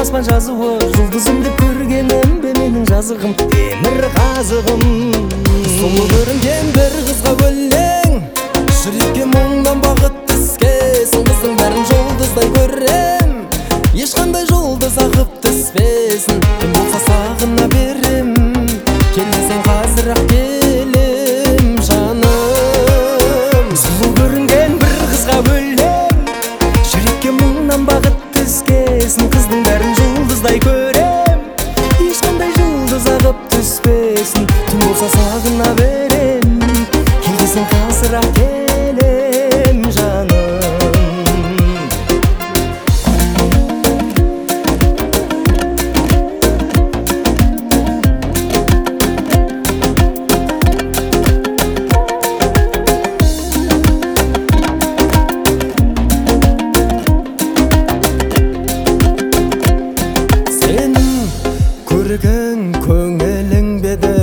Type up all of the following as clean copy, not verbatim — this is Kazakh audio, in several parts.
аспан жазуы, жұлдызым деп көргенім бе менің жазығым, темір қазығым. Сұлу көрінген бір қызға өлең, жүрекке мұңнан бақыт түскесін. Қыздың бәрін жұлдыздай көрем, ешқандай жұлдыз ағып түспесін. Кім болса сағына берем, келмесең қазір-ақ келем жаным. Сұлу көрінген бір қызға өлең, жүрекке мұңнан бақыт түскесін. Қыздың бәрін жұлдыздай көрем, ешқандай жұлдыз ағып түспесін. Түн болса сағына берем, келмесең қазір-ақ келем жаным. Көрген көңілің беді,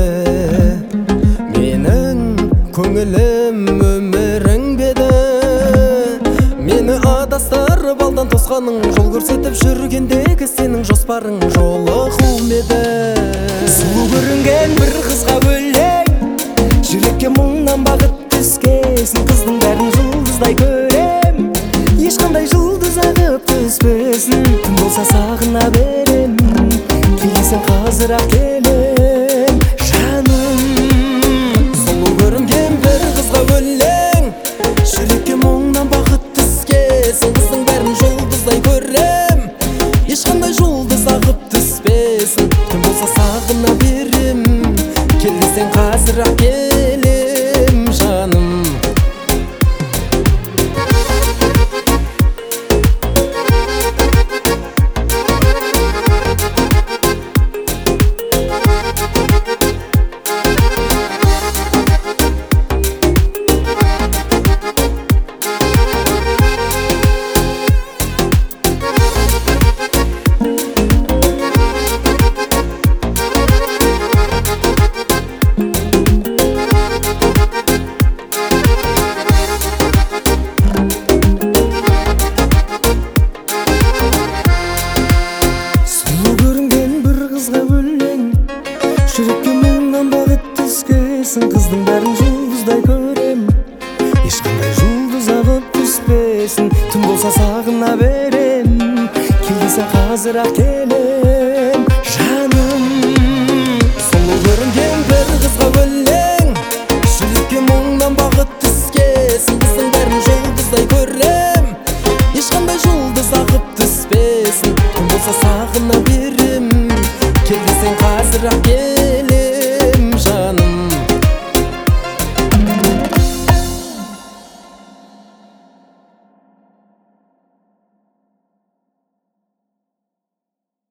менің көңілім өмірің беді. Мені адастырып алдан тосқаның, жол көрсетіп жүргендегі сенің жоспарың жолығуым еді. Сұлу көрінген бір қызға өлең, жүрекке мұңнан бақыт түскесін. Қыздың бәрін жұлдыздай көрем, ешқандай жұлдыз ағып түспесін. Түн болса сағына берем, келесің қазір-ақ келем жаным. Сұлу көрінген бір қызға өлең, жүрекке мұңнан бақыт түскесін. Қыздың бәрін жұлдыздай көрем, ешқандай жұлдыз ағып түспесін. Түн болса сағына берем, келесің қазір-ақ келем жаным. Жүрекке мұңнан бақыт түскесін. Қыздың бәрін жұлдыздай көрем, ешқандай жұлдыз ағып түспесін. Түн болса сағына берем, келсең қазір-ақ келем.